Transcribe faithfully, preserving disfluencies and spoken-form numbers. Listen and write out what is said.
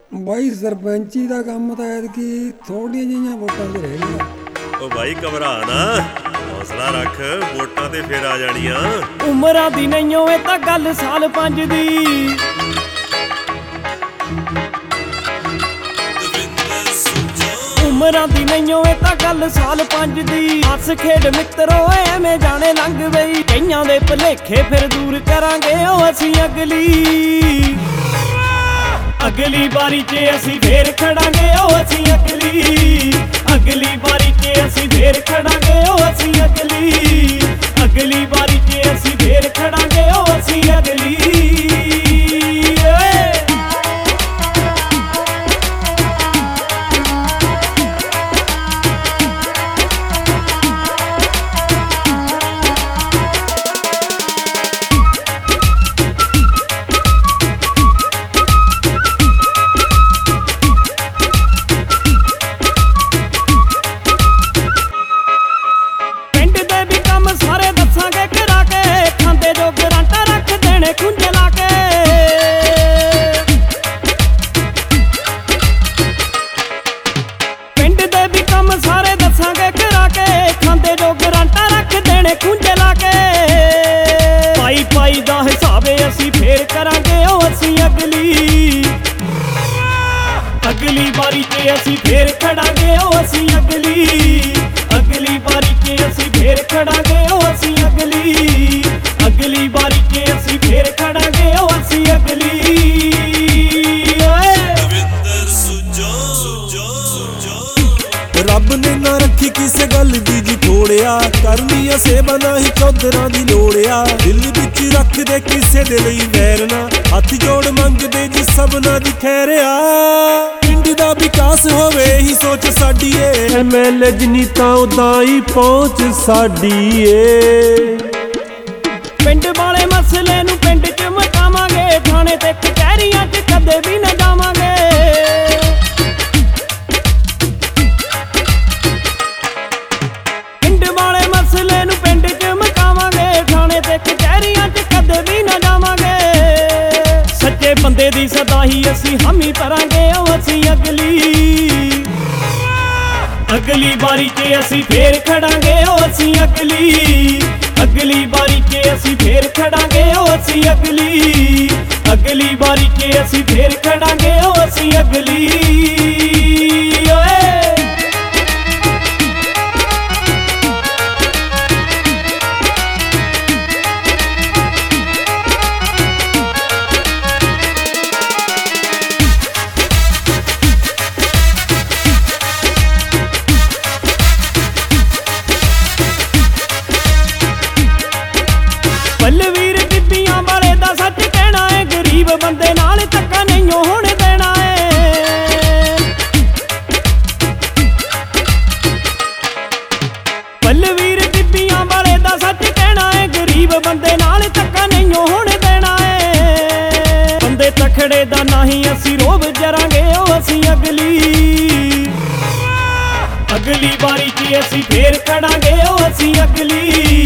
ਬਾਈ ਸਰਪੰਚੀ ਦਾ ਕੰਮ ਤਾਂ ਐਤਕੀ ਥੋੜ੍ਹੀਆਂ ਜਿਹੀਆਂ ਵੋਟਾਂ 'ਤੇ ਰਹਿ ਗਿਆ। ਉਹ ਬਾਈ ਘਬਰਾ ਨਾ, ਹੌਸਲਾ ਰੱਖ, ਵੋਟਾਂ ਤੇ ਫੇਰ ਆ ਜਾਣੀਆਂ। ਉਮਰਾਂ ਦੀ ਨਹੀਂ ਓਏ ਤਾਂ ਗੱਲ ਸਾਲ ਪੰਜ ਦੀ। ਉਮਰਾਂ ਦੀ ਨਹੀਂ ਓਏ ਤਾਂ ਗੱਲ ਸਾਲ ਪੰਜ ਦੀ। ਹੱਸ ਖੇਡ ਮਿੱਤਰੋ ਐਵੇਂ ਜਾਣੇ ਲੰਘ ਬਈ, ਕਈਆਂ ਦੇ ਭੁਲੇਖੇ ਫਿਰ ਦੂਰ ਕਰਾਂਗੇ ਉਹ ਅਸੀਂ ਅਗਲੀ ਅਗਲੀ ਵਾਰੀ 'ਚ ਅਸੀਂ ਫੇਰ ਖੜਾਂਗੇ ਉਹ ਅਸੀਂ ਅਗਲੀ ਅਗਲੀ ਵਾਰੀ 'ਚ ਅਸੀਂ ਫੇਰ ਖੜਾਂਗੇ ਉਹ ਅਸੀਂ ਅਗਲੀ ਅਗਲੀ ਵਾਰੀ 'ਚ ਅਸੀਂ ਫੇਰ ਖੜਾਂਗੇ ਉਹ ਅਸੀਂ ਅਗਲੀ। ਸਾਰੇ ਦੱਸਾਂਗੇ ਕਰਾ ਕੇ, ਖਾਂਦੇ ਜੋ ਗਰਾਂਟਾ ਰੱਖ ਦੇਣੇ ਖੁੰਝੇ ਲਾ ਕੇ। ਪਿੰਡ ਦੇ ਵੀ ਕੰਮ ਸਾਰੇ ਦੱਸਾਂਗੇ ਕਰਾ ਕੇ, ਖਾਂਦੇ ਜੋ ਗਰਾਂਟਾ ਰੱਖ ਦੇਣੇ ਖੁੰਝੇ ਲਾ ਕੇ। ਪਾਈ ਪਾਈ ਦਾ ਹਿਸਾਬ ਅਸੀਂ ਫੇਰ ਕਰਾਂਗੇ ਉਹ ਅਸੀਂ ਅਗਲੀ ਅਗਲੀ ਵਾਰੀ 'ਚ ਅਸੀਂ ਫੇਰ ਖੜਾਂਗੇ ਉਹ ਅਸੀਂ ਅਗਲੀ ਅਗਲੀ ਵਾਰੀ 'ਚ ਅਸੀਂ ਫੇਰ ਖੜਾਂਗੇ ਉਹ ਅਸੀਂ ਅਗਲੀ ਅਗਲੀ ਵਾਰੀ 'ਚ ਅਸੀਂ ਫੇਰ ਖੜਾਂਗੇ ਉਹ ਅਸੀਂ ਅਗਲੀ। ਰੱਬ ਨੇ ਨਾ ਰੱਖੀ ਕਿਸੇ ਗੱਲ ਦੀ ਜੀ ਥੋੜਿਆ, ਕਰਨੀ ਆ ਸੇਵਾ ਨਾ ਹੀ ਚੌਧਰਾਂ ਦੀ ਲੋੜਿਆ। ਦਿਲ ਵਿੱਚ ਰੱਖਦੇ ਕਿਸੇ ਦੇ ਲਈ ਵੈਰ ਨਾ, ਹੱਥ ਜੋੜ ਮੰਗਦੇ ਜੀ ਸਭਨਾਂ ਦੀ ਖੈਰਿਆ। ਪਿੰਡ ਦਾ ਵਿਕਾਸ ਹੋਵੇ ਹੀ ਸੋਚ ਸਾਡੀ ਏ, ਐਮ ਐਲ ਏ ਜਿੰਨੀ ਤਾਂ ਉਦਾਂ ਹੀ ਪਹੁੰਚ ਸਾਡੀ ਏ। ਪਿੰਡ ਵਾਲੇ ਮਸਲੇ ਨੂੰ ਪਿੰਡ 'ਚ ਮਟਾਵਾਂਗੇ, ਥਾਣੇ ਤੇ ਕਚਹਿਰੀਆਂ 'ਚ ਕਦੇ ਵੀ ਨਾ ਜਾਵਾਂਗੇ। ਪਿੰਡ ਵਾਲੇ ਮਸਲੇ ਨੂੰ ਪਿੰਡ 'ਚ ਮਟਾਵਾਂਗੇ, ਥਾਣੇ ਤੇ ਕਚਹਿਰੀਆਂ 'ਚ ਕਦੇ ਵੀ ਨਾ ਜਾਵਾਂਗੇ। ਸੱਚੇ ਬੰਦੇ ਦੀ ਸਦਾ ਹੀ ਅਸੀਂ ਹਾਮੀ ਭਰਾਂਗੇ ਉਹ ਅਸੀਂ ਅਗਲੀ ਅਗਲੀ ਵਾਰੀ 'ਚ ਅਸੀਂ ਫੇਰ ਖੜਾਂਗੇ ਉਹ ਅਸੀਂ ਅਗਲੀ ਅਗਲੀ ਵਾਰੀ 'ਚ ਅਸੀਂ ਫੇਰ ਖੜਾਂਗੇ ਉਹ ਅਸੀਂ ਅਗਲੀ ਅਗਲੀ ਵਾਰੀ 'ਚ ਅਸੀਂ ਫੇਰ ਖੜਾਂਗੇ ਉਹ ਅਸੀਂ ਅਗਲੀ। ਓਏ ਬਲਵੀਰ ਬੀਬੀਆਂ ਵਾਲੇ ਦਾ ਸੱਚ ਕਹਿਣਾ ਏ, ਗਰੀਬ ਬੰਦੇ ਨਾਲ ਧੱਕਾ ਨਹੀਂ ਹੋਣ ਦੇਣਾ ਏ। ਬਲਵੀਰ ਬੀਬੀਆਂ ਵਾਲੇ ਦਾ ਸੱਚ ਕਹਿਣਾ ਏ, ਗਰੀਬ ਬੰਦੇ ਨਾਲ ਧੱਕਾ ਨਹੀਂ ਹੋਣ ਦੇਣਾ ਏ। ਬੰਦੇ ਤਖੜੇ ਦਾ ਨਹੀਂ ਅਸੀਂ ਰੋਬ ਜਰਾਂਗੇ ਉਹ ਅਸੀਂ ਅਗਲੀ ਅਗਲੀ ਵਾਰੀ 'ਚ ਅਸੀਂ ਫੇਰ ਖੜਾਂਗੇ ਉਹ ਅਸੀਂ ਅਗਲੀ